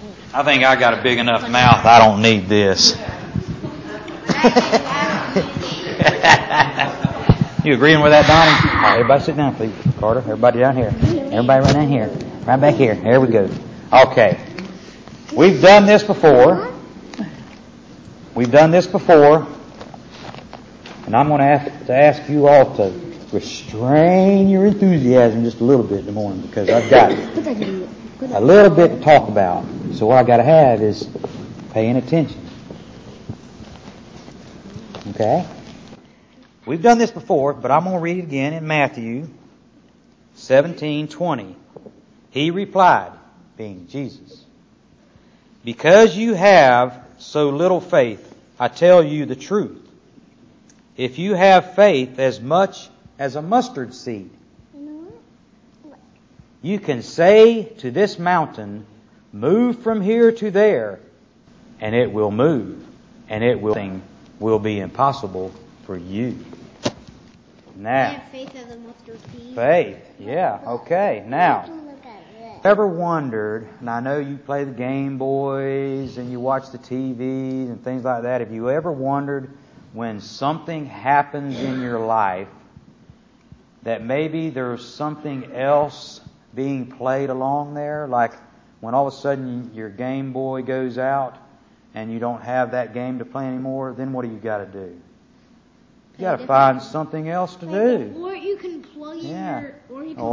I think I got a big enough mouth. I don't need this. You agreeing with that, Donnie? All right, everybody sit down, please. Carter, everybody down here. Everybody right down here. Right back here. There we go. Okay. We've done this before. And I'm going to ask you all to restrain your enthusiasm just a little bit in the morning, because I've got a little bit to talk about. So what I got to have is paying attention. Okay? We've done this before, but I'm going to read it again in Matthew 17:20. He replied, being Jesus, "Because you have so little faith, I tell you the truth. If you have faith as much as a mustard seed, you can say to this mountain, move from here to there, and it will move, and nothing will be impossible for you." Now, faith as a mustard seed. Faith, yeah, okay. Now, ever wondered, and I know you play the Game Boys and you watch the TVs and things like that, have you ever wondered when something happens in your life that maybe there's something else being played along there? Like when all of a sudden your Game Boy goes out and you don't have that game to play anymore, then what do you got to do? You got to find something else to do. Or you can plug in okay. You can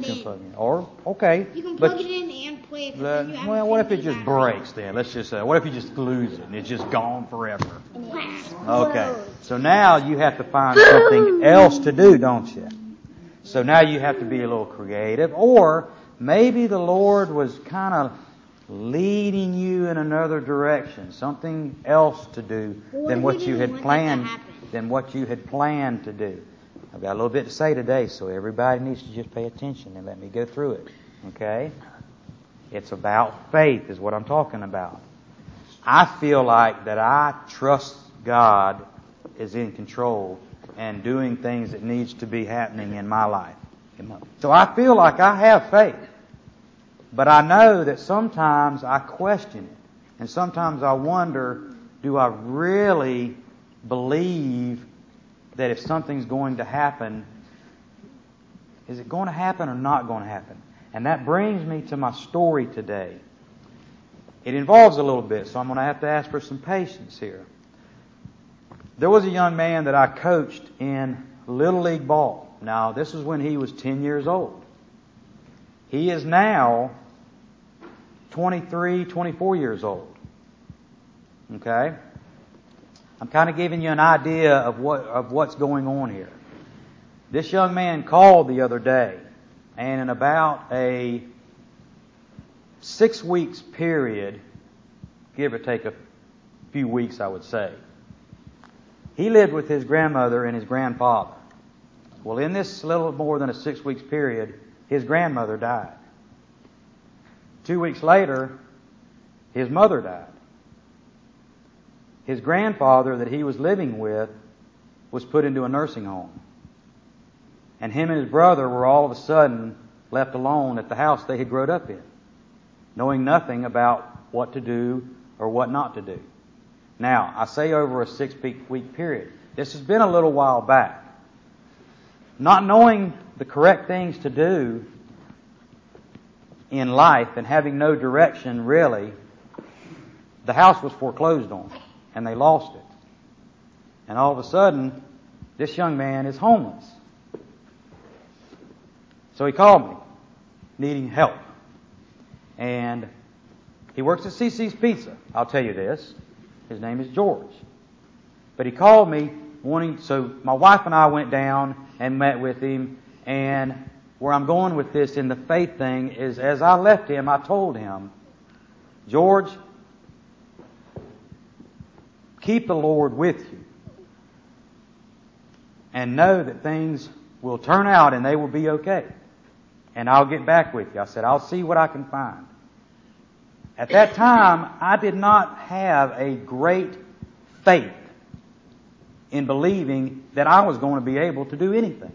plug it in and play it. Well, what if it just breaks then? Let's just say, what if you just lose it and it's just gone forever? Okay. So now you have to find something else to do, don't you? So now you have to be a little creative. Or maybe the Lord was kind of leading you in another direction, something else to do than what you had planned to do. I've got a little bit to say today, so everybody needs to just pay attention and let me go through it. Okay? It's about faith is what I'm talking about. I feel like that I trust God is in control and doing things that needs to be happening in my life. So I feel like I have faith. But I know that sometimes I question it. And sometimes I wonder, do I really believe that if something's going to happen, is it going to happen or not going to happen? And that brings me to my story today. It involves a little bit, so I'm going to have to ask for some patience here. There was a young man that I coached in Little League ball. Now, this is when he was 10 years old. He is now 23, 24 years old. Okay? I'm kind of giving you an idea of what's going on here. This young man called the other day, and in about a 6 weeks period, give or take a few weeks, I would say, he lived with his grandmother and his grandfather. Well, in this little more than a 6 weeks period, his grandmother died. 2 weeks later, his mother died. His grandfather that he was living with was put into a nursing home. And him and his brother were all of a sudden left alone at the house they had grown up in, knowing nothing about what to do or what not to do. Now, I say over a 6 week period. This has been a little while back. Not knowing the correct things to do in life and having no direction really, the house was foreclosed on and they lost it. And all of a sudden, this young man is homeless. So he called me, needing help. And he works at CC's Pizza. I'll tell you this. His name is George. But he called me so my wife and I went down and met with him. And where I'm going with this in the faith thing is, as I left him, I told him, George, keep the Lord with you. And know that things will turn out and they will be okay. And I'll get back with you. I said, I'll see what I can find. At that time, I did not have a great faith in believing that I was going to be able to do anything.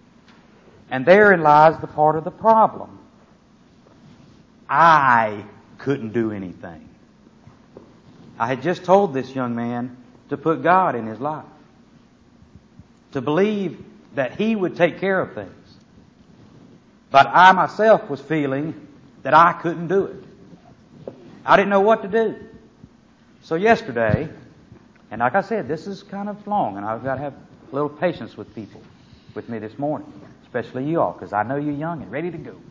And therein lies the part of the problem. I couldn't do anything. I had just told this young man to put God in his life, to believe that He would take care of things. But I myself was feeling that I couldn't do it. I didn't know what to do. So yesterday, and like I said, this is kind of long, and I've got to have a little patience with people with me this morning, especially you all, because I know you're young and ready to go.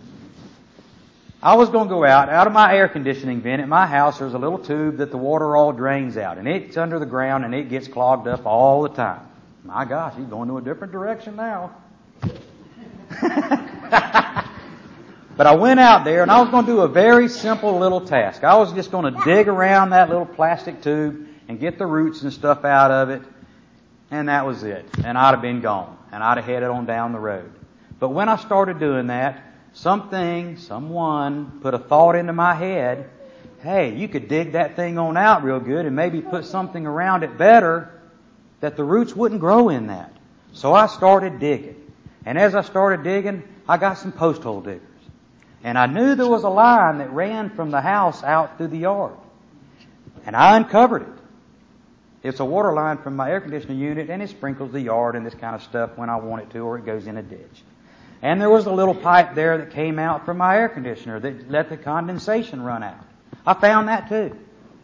I was going to go out of my air conditioning vent at my house. There's a little tube that the water all drains out, and it's under the ground, and it gets clogged up all the time. My gosh, he's going to a different direction now. But I went out there, and I was going to do a very simple little task. I was just going to dig around that little plastic tube and get the roots and stuff out of it, and that was it. And I'd have been gone, and I'd have headed on down the road. But when I started doing that, someone put a thought into my head, hey, you could dig that thing on out real good and maybe put something around it better that the roots wouldn't grow in that. So I started digging. And as I started digging, I got some post hole diggers. And I knew there was a line that ran from the house out through the yard. And I uncovered it. It's a water line from my air conditioning unit, and it sprinkles the yard and this kind of stuff when I want it to, or it goes in a ditch. And there was a little pipe there that came out from my air conditioner that let the condensation run out. I found that too.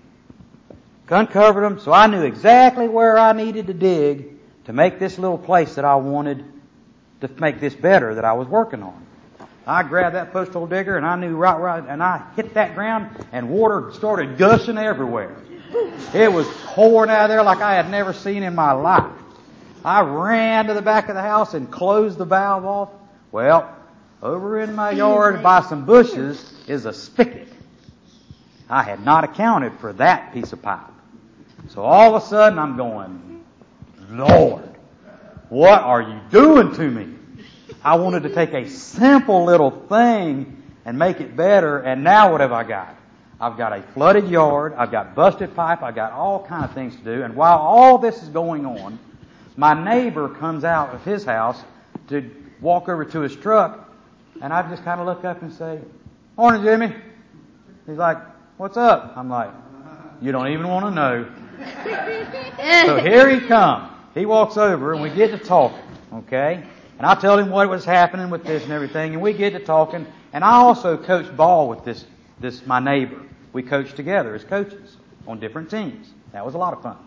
Uncovered them, so I knew exactly where I needed to dig to make this little place that I wanted to make this better that I was working on. I grabbed that post hole digger, and I knew right, and I hit that ground, and water started gushing everywhere. It was pouring out of there like I had never seen in my life. I ran to the back of the house and closed the valve off. Well, over in my yard by some bushes is a spigot. I had not accounted for that piece of pipe. So all of a sudden I'm going, Lord, what are you doing to me? I wanted to take a simple little thing and make it better, and now what have I got? I've got a flooded yard, I've got busted pipe, I've got all kind of things to do, and while all this is going on, my neighbor comes out of his house to walk over to his truck, and I just kind of look up and say, "Morning, Jimmy." He's like, "What's up?" I'm like, "You don't even want to know." So here he comes. He walks over, and we get to talking, okay? And I tell him what was happening with this and everything, and we get to talking. And I also coach ball with this my neighbor. We coached together as coaches on different teams. That was a lot of fun.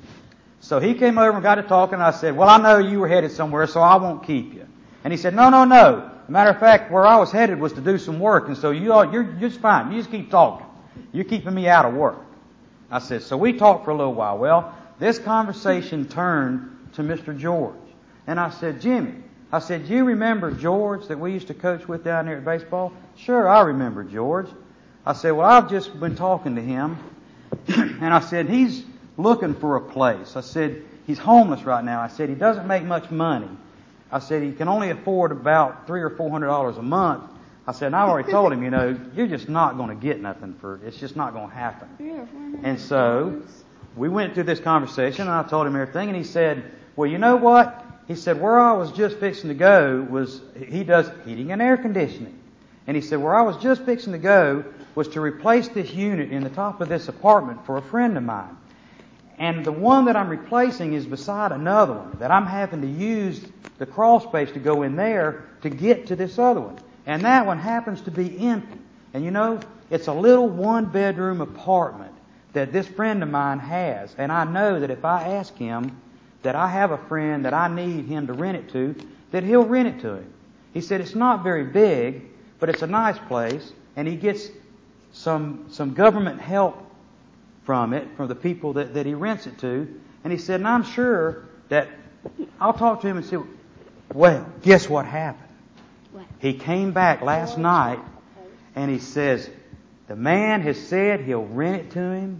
So he came over and got to talking, and I said, "Well, I know you were headed somewhere, so I won't keep you." And he said, No. As a matter of fact, where I was headed was to do some work, and so you're just fine. You just keep talking. You're keeping me out of work. I said, so we talked for a little while. Well, this conversation turned to Mr. George. And I said, "Jimmy," I said, "do you remember George that we used to coach with down there at baseball?" "Sure, I remember George." I said, "Well, I've just been talking to him." And I said, "He's looking for a place." I said, "He's homeless right now." I said, "He doesn't make much money." I said, "He can only afford about $300 or $400 a month." I said, and I've already told him, you're just not going to get nothing it's just not going to happen. And so we went through this conversation, and I told him everything, and he said, "Well, you know what?" He said, "Where I was just fixing to go was," he does heating and air conditioning. And he said, "Where I was just fixing to go was to replace this unit in the top of this apartment for a friend of mine. And the one that I'm replacing is beside another one that I'm having to use the crawl space to go in there to get to this other one. And that one happens to be empty. And it's a little one-bedroom apartment that this friend of mine has. And I know that if I ask him that I have a friend that I need him to rent it to, that he'll rent it to him." He said, "It's not very big, but it's a nice place, and he gets some government help from it, from the people that he rents it to." And he said, "And I'm sure that I'll talk to him and say," well, guess what happened? What? He came back last night, and he says, the man has said he'll rent it to him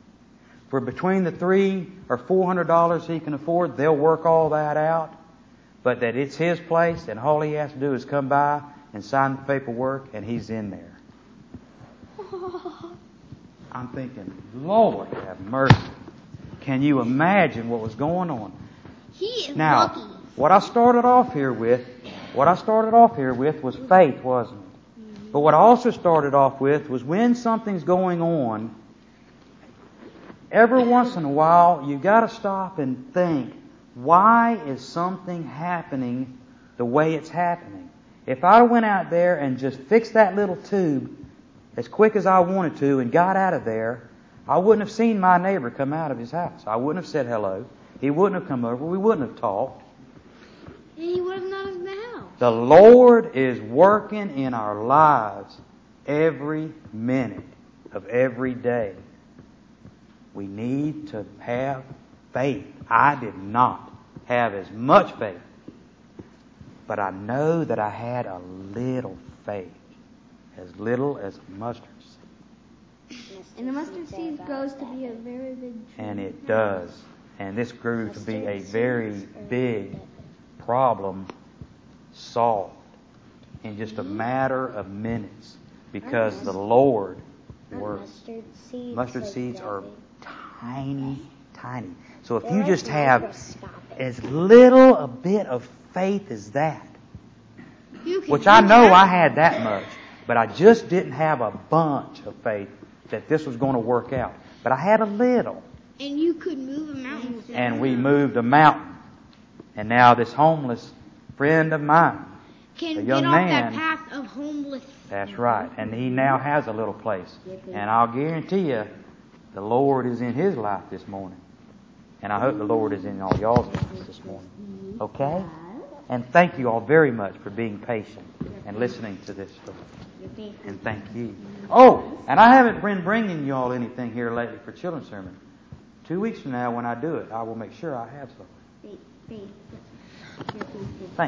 for between the $300 or $400 he can afford. They'll work all that out, but that it's his place, and all he has to do is come by and sign the paperwork, and he's in there. I'm thinking, Lord have mercy. Can you imagine what was going on? He is Now, lucky. what I started off here with was faith, wasn't it? But what I also started off with was when something's going on, every once in a while you've got to stop and think, why is something happening the way it's happening? If I went out there and just fixed that little tube as quick as I wanted to and got out of there, I wouldn't have seen my neighbor come out of his house. I wouldn't have said hello. He wouldn't have come over. We wouldn't have talked. And he would have known the house. The Lord is working in our lives every minute of every day. We need to have faith. I did not have as much faith, but I know that I had a little faith, as little as a mustard seed. And the mustard seed grows to be a very big tree. And it does. And this grew to be a very big problem solved in just a matter of minutes because the Lord worked. Mustard seeds are tiny, tiny. So if you just have as little a bit of faith as that, which I know I had that much, but I just didn't have a bunch of faith that this was going to work out. But I had a little. And you could move a mountain. And we moved a mountain. And now this homeless friend of mine, can a young get off man, that path of homeless. That's right. And he now has a little place. And I'll guarantee you, the Lord is in his life this morning. And I hope the Lord is in all y'all's lives this morning. Okay? And thank you all very much for being patient and listening to this story. And thank you. Oh, and I haven't been bringing you all anything here lately for children's sermon. 2 weeks from now when I do it, I will make sure I have something. Thank